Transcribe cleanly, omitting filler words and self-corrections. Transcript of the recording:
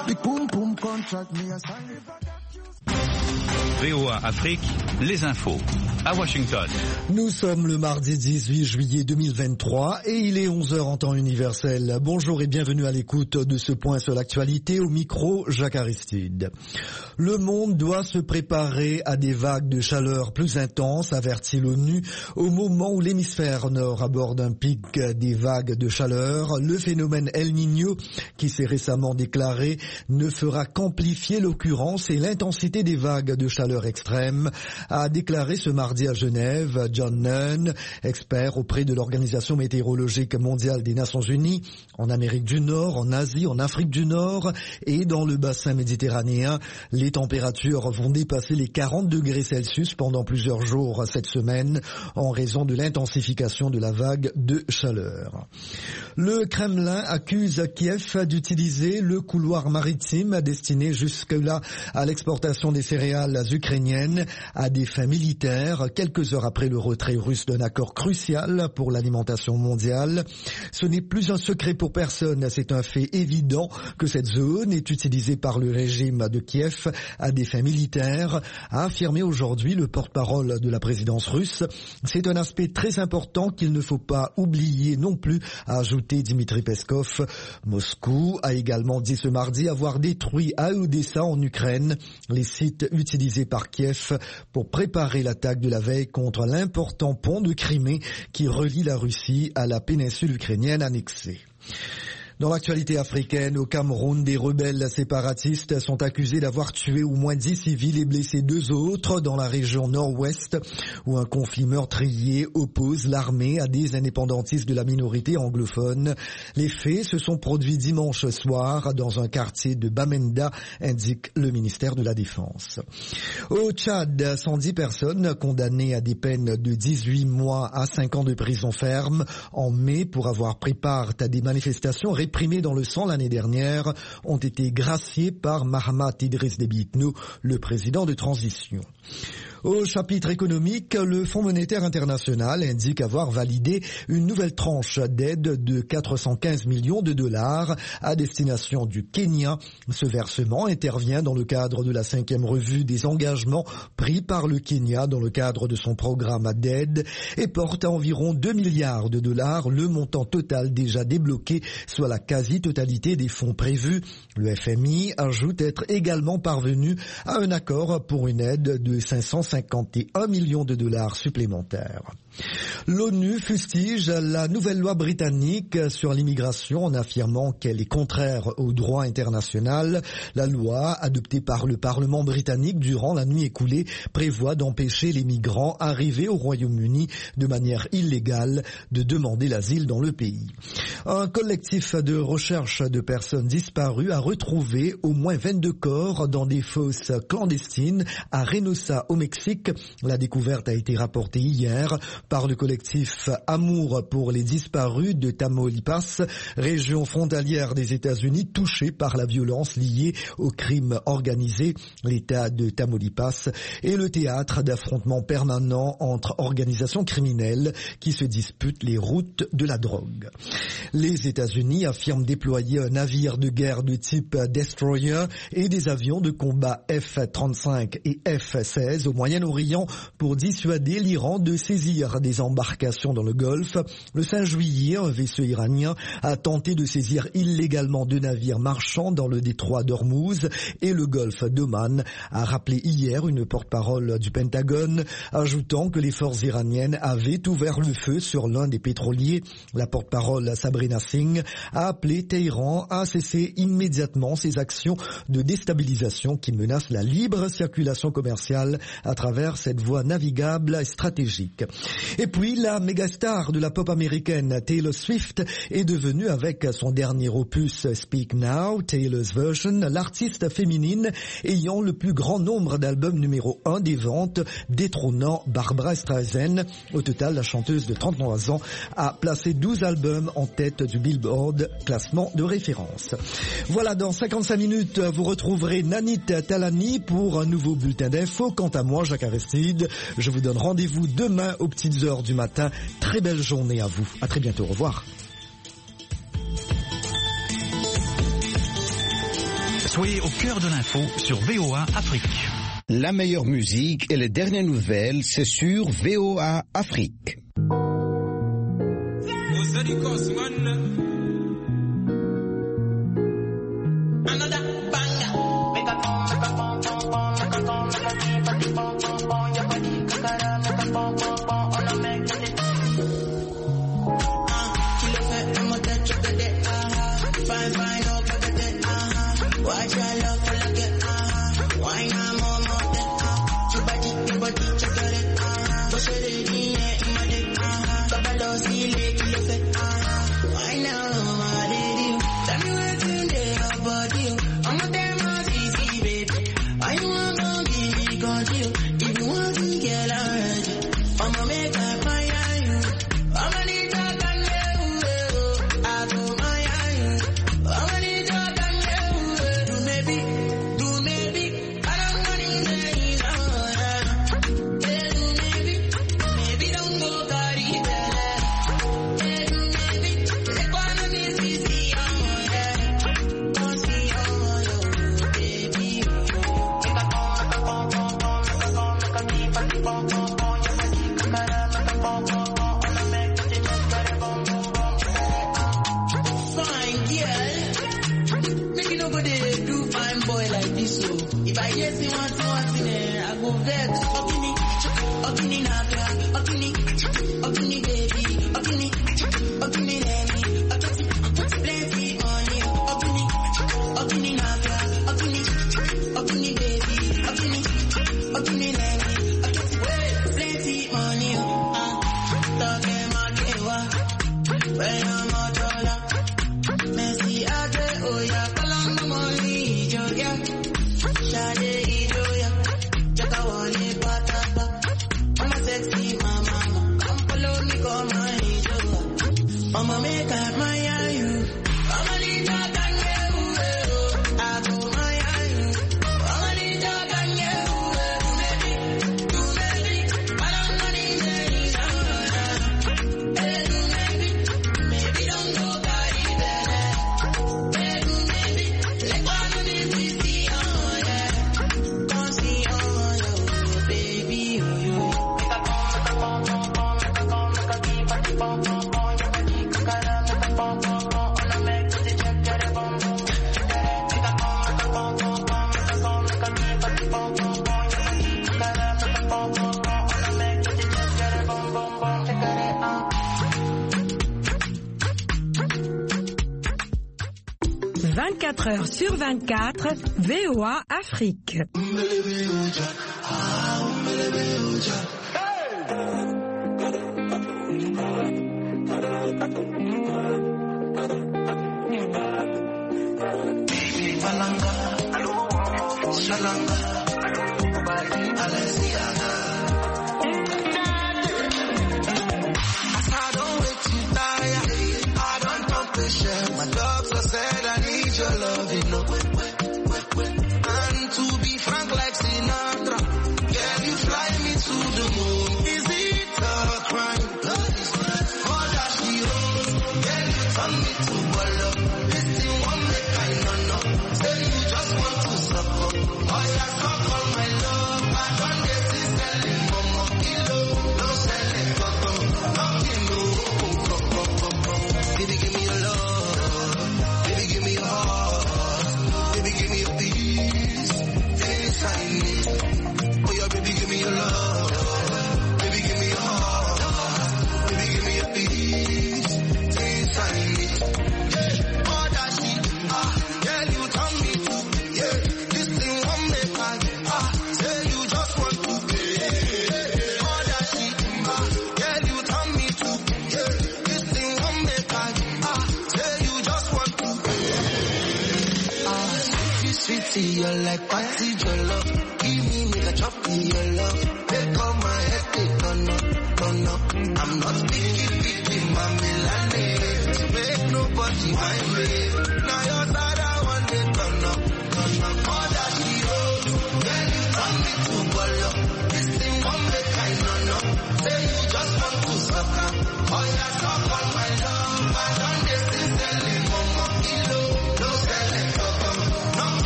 Big boom boom contract me a sign. VOA Afrique, les infos. À Washington. Nous sommes le mardi 18 juillet 2023 et il est 11h en temps universel. Bonjour et bienvenue à l'écoute de ce point sur l'actualité. Au micro, Jacques Aristide. Le monde doit se préparer à des vagues de chaleur plus intenses, avertit l'ONU, au moment où l'hémisphère nord aborde un pic des vagues de chaleur. Le phénomène El Niño, qui s'est récemment déclaré, ne fera qu'amplifier l'occurrence et l'intensité des vagues de chaleur extrême, a déclaré ce mardi à Genève John Nunn, expert auprès de l'Organisation météorologique mondiale des Nations Unies, en Amérique du Nord, en Asie, en Afrique du Nord et dans le bassin méditerranéen. Les températures vont dépasser les 40 degrés Celsius pendant plusieurs jours cette semaine en raison de l'intensification de la vague de chaleur. Le Kremlin accuse Kiev d'utiliser le couloir maritime destiné jusque-là à l'exportation des céréales ukrainiennes à des fins militaires, quelques heures après le retrait russe d'un accord crucial pour l'alimentation mondiale. Ce n'est plus un secret pour personne, c'est un fait évident que cette zone est utilisée par le régime de Kiev à des fins militaires, a affirmé aujourd'hui le porte-parole de la présidence russe. C'est un aspect très important qu'il ne faut pas oublier non plus, a ajouté Dmitri Peskov. Moscou a également dit ce mardi avoir détruit à Odessa en Ukraine les sites utilisés par Kiev pour préparer l'attaque de la veille contre l'important pont de Crimée qui relie la Russie à la péninsule ukrainienne annexée. Dans l'actualité africaine, au Cameroun, des rebelles séparatistes sont accusés d'avoir tué au moins 10 civils et blessé 2 autres dans la région nord-ouest, où un conflit meurtrier oppose l'armée à des indépendantistes de la minorité anglophone. Les faits se sont produits dimanche soir dans un quartier de Bamenda, indique le ministère de la Défense. Au Tchad, 110 personnes condamnées à des peines de 18 mois à 5 ans de prison ferme en mai pour avoir pris part à des manifestations réprimés dans le sang l'année dernière ont été graciés par Mahamat Idriss Déby Itno, le président de transition. Au chapitre économique, le Fonds monétaire international indique avoir validé une nouvelle tranche d'aide de 415 millions de dollars à destination du Kenya. Ce versement intervient dans le cadre de la 5e revue des engagements pris par le Kenya dans le cadre de son programme d'aide et porte à environ 2 milliards de dollars le montant total déjà débloqué, soit la quasi-totalité des fonds prévus. Le FMI ajoute être également parvenu à un accord pour une aide de 551 millions de dollars supplémentaires. L'ONU fustige la nouvelle loi britannique sur l'immigration en affirmant qu'elle est contraire au droit international. La loi, adoptée par le Parlement britannique durant la nuit écoulée, prévoit d'empêcher les migrants arrivés au Royaume-Uni de manière illégale de demander l'asile dans le pays. Un collectif de recherche de personnes disparues a retrouvé au moins 22 corps dans des fosses clandestines à Reynosa au Mexique. La découverte a été rapportée hier par le collectif Amour pour les disparus de Tamaulipas, région frontalière des États-Unis touchée par la violence liée au crime organisé. L'État de Tamaulipas est le théâtre d'affrontements permanents entre organisations criminelles qui se disputent les routes de la drogue. Les États-Unis affirment déployer un navire de guerre de type Destroyer et des avions de combat F-35 et F-16 au Moyen-Orient pour dissuader l'Iran de saisir des embarcations dans le Golfe. Le 5 juillet, un vaisseau iranien a tenté de saisir illégalement 2 navires marchands dans le détroit d'Ormuz et le golfe d'Oman, a rappelé hier une porte-parole du Pentagone, ajoutant que les forces iraniennes avaient ouvert le feu sur l'un des pétroliers. La porte-parole Sabrina Singh a appelé Téhéran à cesser immédiatement ses actions de déstabilisation qui menacent la libre circulation commerciale à travers cette voie navigable stratégique. Et puis, la mégastar de la pop américaine Taylor Swift est devenue, avec son dernier opus Speak Now, Taylor's Version, l'artiste féminine ayant le plus grand nombre d'albums numéro 1 des ventes, détrônant Barbra Streisand. Au total, la chanteuse de 33 ans a placé 12 albums en tête du Billboard, classement de référence. Voilà, dans 55 minutes, vous retrouverez Nanit Talani pour un nouveau bulletin d'infos. Quant à moi, Jacques Aristide, je vous donne rendez-vous demain aux petites heures du matin. Très belle journée à vous. À très bientôt. Au revoir. Soyez au cœur de l'info sur VOA Afrique. La meilleure musique et les dernières nouvelles, c'est sur VOA Afrique. Heures sur 24, VOA Afrique. You're like party jollof. Give me nigga chop me your love. Take all my head, take on up. I'm not picky, mommy Milanese. Make nobody mind me. Now your side I want it, turn up. All that she owes. Then you turn me to ball up. This thing won't make I know. Say you just want to suck up. Oh yeah.